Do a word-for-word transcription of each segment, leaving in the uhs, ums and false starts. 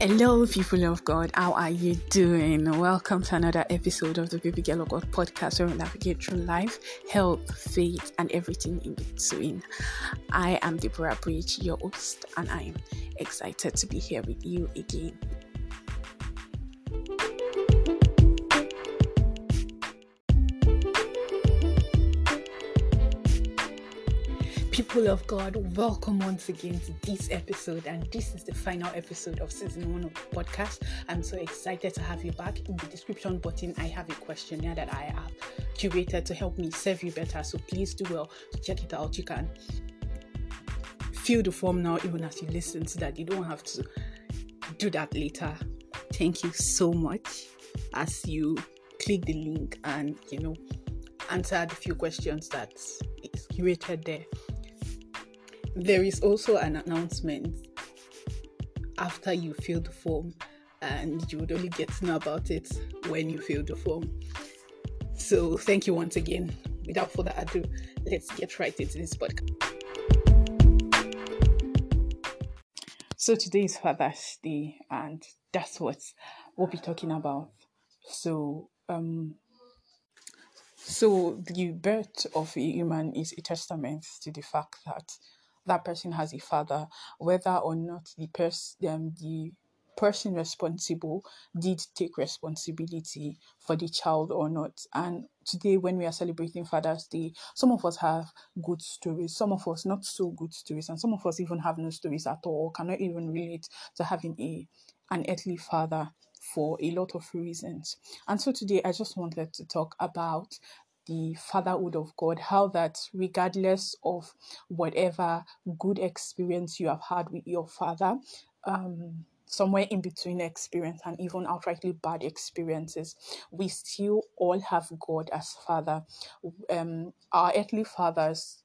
Hello, people of God. How are you doing? Welcome to another episode of the Baby Girl of God podcast, where we navigate through life, health, faith, and everything in between. I am Deborah Bridge, your host, and I am excited to be here with you again. People of God, welcome once again to this episode, and this is the final episode of season one of the podcast. I'm so excited to have you back. In the description button, I have a questionnaire that I have curated to help me serve you better, so please do well to check it out. You can fill the form now, even as you listen, so that you don't have to do that later. Thank you so much as you click the link and, you know, answer the few questions that is curated there. There is also an announcement after you fill the form, and you would only get to know about it when you fill the form. So thank you once again. Without further ado, let's get right into this podcast. So today is Father's Day, and that's what we'll be talking about. So, um, so the birth of a human is a testament to the fact that that person has a father, whether or not the person, um, the person responsible did take responsibility for the child or not. And today, when we are celebrating Father's Day, some of us have good stories, some of us not so good stories, and some of us even have no stories at all, cannot even relate to having a an earthly father for a lot of reasons. And so today, I just wanted to talk about the fatherhood of God, how that regardless of whatever good experience you have had with your father, um, somewhere in between experience and even outrightly bad experiences, we still all have God as Father. Um, our earthly fathers,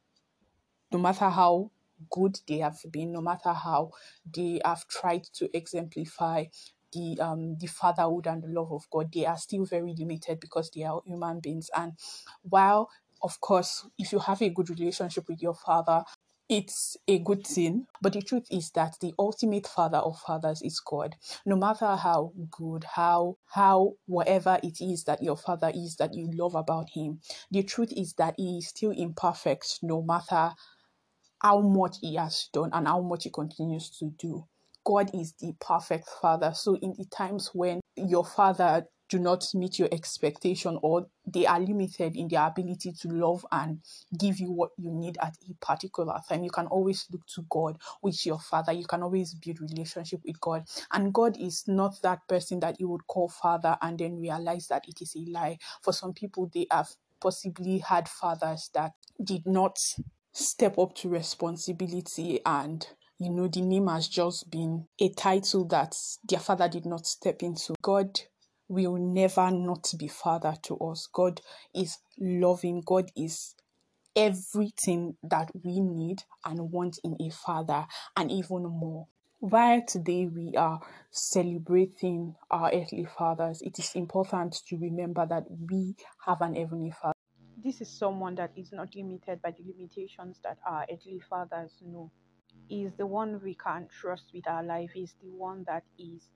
no matter how good they have been, no matter how they have tried to exemplify the um the fatherhood and the love of God, they are still very limited because they are human beings. And while, of course, if you have a good relationship with your father, it's a good thing, but the truth is that the ultimate father of fathers is God. No matter how good, how how whatever it is that your father is that you love about him, the truth is that he is still imperfect, no matter how much he has done and how much he continues to do. God is the perfect father. So in the times when your father do not meet your expectation, or they are limited in their ability to love and give you what you need at a particular time, you can always look to God, which your father. You can always build relationship with God. And God is not that person that you would call father and then realize that it is a lie. For some people, they have possibly had fathers that did not step up to responsibility, and you know the name has just been a title that their father did not step into. God will never not be father to us. God is loving. God is everything that we need and want in a father, and even more. While today we are celebrating our earthly fathers, it is important to remember that we have an heavenly father. This is someone that is not limited by the limitations that our earthly fathers know. He is the one we can trust with our life. He is the one that is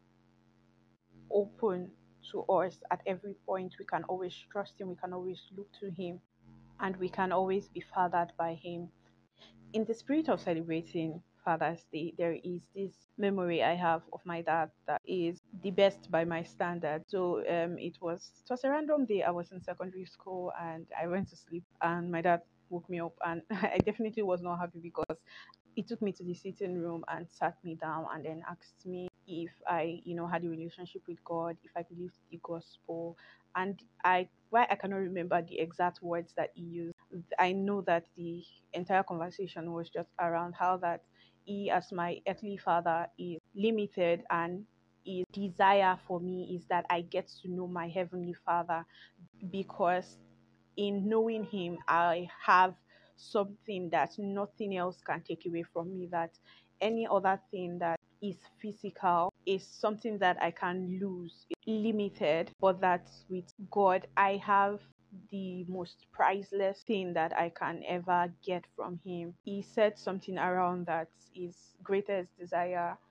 open to us at every point. We can always trust him. We can always look to him, and we can always be fathered by him. In the spirit of celebrating Father's Day, there is this memory I have of my dad that is the best by my standards. So um, it was it was a random day. I was in secondary school and I went to sleep, and my dad woke me up, and I definitely was not happy because he took me to the sitting room and sat me down and then asked me if I, you know, had a relationship with God, if I believed the gospel. And I, why I cannot remember the exact words that he used, I know that the entire conversation was just around how that he, as my earthly father, is limited, and his desire for me is that I get to know my heavenly father, because in knowing him, I have something that nothing else can take away from me, that any other thing that is physical is something that I can lose, limited, but that with God, I have the most priceless thing that I can ever get from him. He said something around that his greatest desire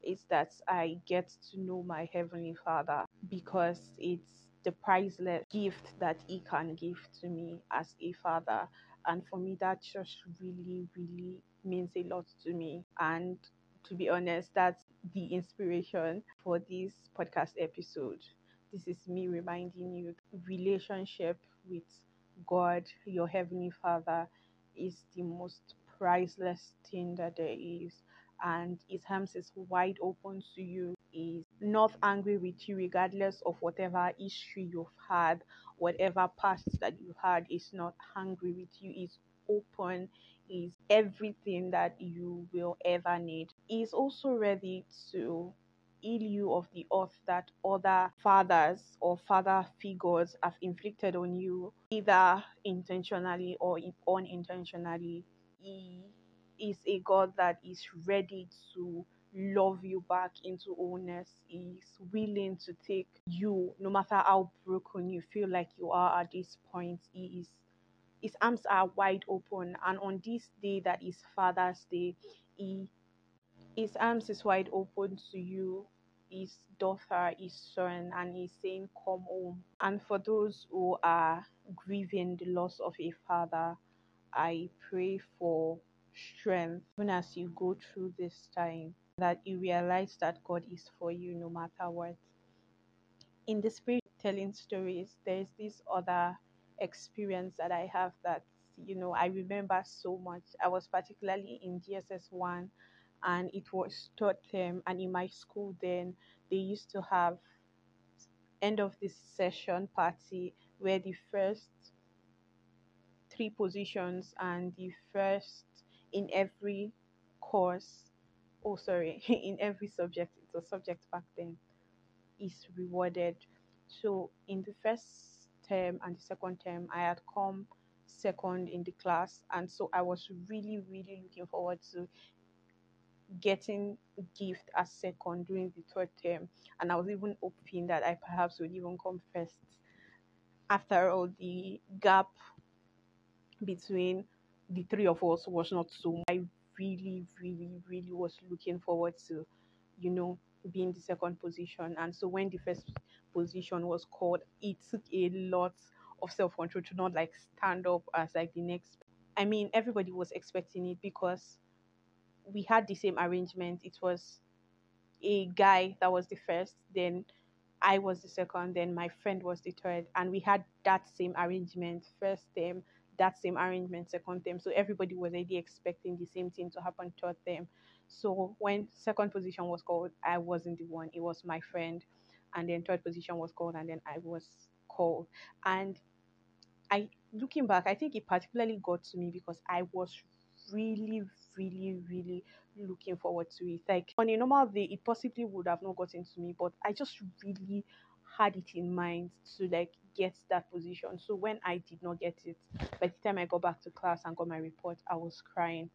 is that I get to know my Heavenly Father, because it's the priceless gift that He can give to me as a father. And for me, that just really, really means a lot to me. And to be honest, that's the inspiration for this podcast episode. This is me reminding you relationship with God, your Heavenly Father, is the most priceless thing that there is. And His arms is wide open to you. Is not angry with you regardless of whatever history you've had, whatever past that you had. Is not angry with you. Is open. Is everything that you will ever need. Is also ready to heal you of the oath that other fathers or father figures have inflicted on you, either intentionally or in- unintentionally. He is a God that is ready to love you back into wholeness. He is willing to take you, no matter how broken you feel like you are at this point. He is his arms are wide open, and on this day that is Father's Day, he his arms is wide open to you, his daughter, his son, and he's saying, "Come home." And for those who are grieving the loss of a father, I pray for strength even as you go through this time, that you realize that God is for you no matter what. In the spirit of telling stories, there's this other experience that I have that, you know, I remember so much. I was particularly in G S S one, and it was third term, and in my school then they used to have end of this session party where the first three positions and the first in every course, oh sorry, in every subject, it's a subject back then, is rewarded. So in the first term and the second term, I had come second in the class, and so I was really, really looking forward to getting gift as second during the third term, and I was even hoping that I perhaps would even come first. After all, the gap between the three of us was not so. I really, really, really was looking forward to, you know, being the second position. And so when the first position was called, it took a lot of self control to not like stand up as like the next. I mean, everybody was expecting it because we had the same arrangement. It was a guy that was the first, then I was the second, then my friend was the third, and we had that same arrangement first term, that same arrangement second term. So everybody was already expecting the same thing to happen third term. So when second position was called, I wasn't the one, it was my friend. And then third position was called, and then I was called. And I looking back, I think it particularly got to me because I was really, really, really looking forward to it. Like on a normal day, it possibly would have not gotten to me, but I just really had it in mind to like get that position. So when I did not get it, by the time I got back to class and got my report, I was crying.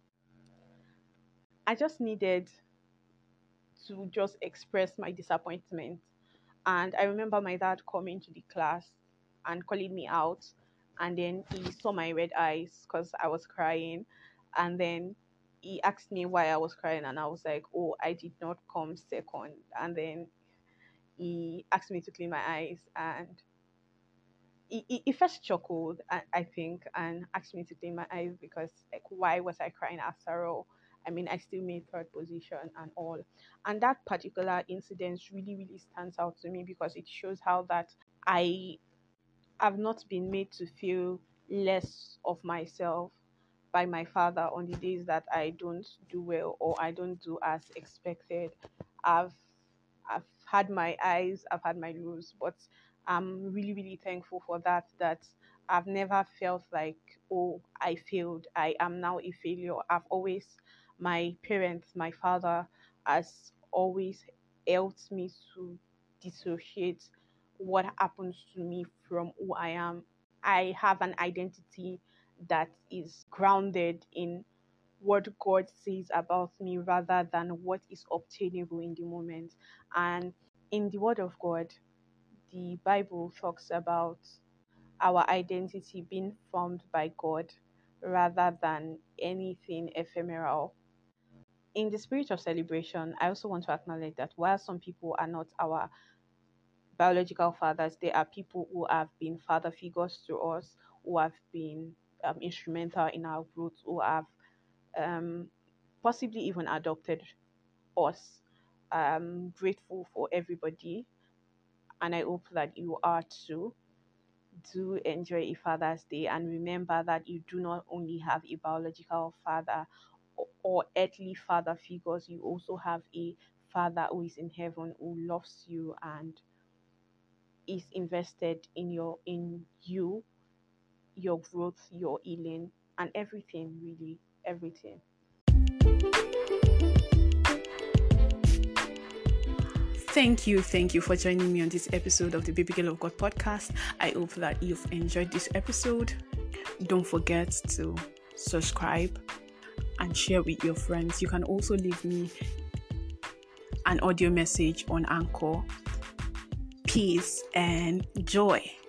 I just needed to just express my disappointment. And I remember my dad coming to the class and calling me out. And then he saw my red eyes because I was crying. And then he asked me why I was crying. And I was like, oh, I did not come second. And then he asked me to clean my eyes. And he, he, he first chuckled, I, I think, and asked me to clean my eyes because, like, why was I crying after all? I mean, I still made third position and all. And that particular incident really, really stands out to me because it shows how that I have not been made to feel less of myself by my father on the days that I don't do well or I don't do as expected. I've I've had my highs, I've had my lows, but I'm really, really thankful for that. That I've never felt like, oh, I failed. I am now a failure. I've always, my parents, my father has always helped me to dissociate what happens to me from who I am. I have an identity that is grounded in what God says about me rather than what is obtainable in the moment. And in the Word of God, the Bible talks about our identity being formed by God rather than anything ephemeral. in the spirit of celebration, I also want to acknowledge that while some people are not our biological fathers, there are people who have been father figures to us, who have been um, instrumental in our growth, who have um, possibly even adopted us. I'm grateful for everybody, and I hope that you are too. Do enjoy a Father's Day, and remember that you do not only have a biological father or, or earthly father figures, you also have a Father who is in heaven, who loves you and is invested in your in you, your growth, your healing, and everything, really everything. Thank you, thank you for joining me on this episode of the Baby Girl of God podcast. I hope that you've enjoyed this episode. Don't forget to subscribe and share with your friends. You can also leave me an audio message on Anchor. Peace and joy.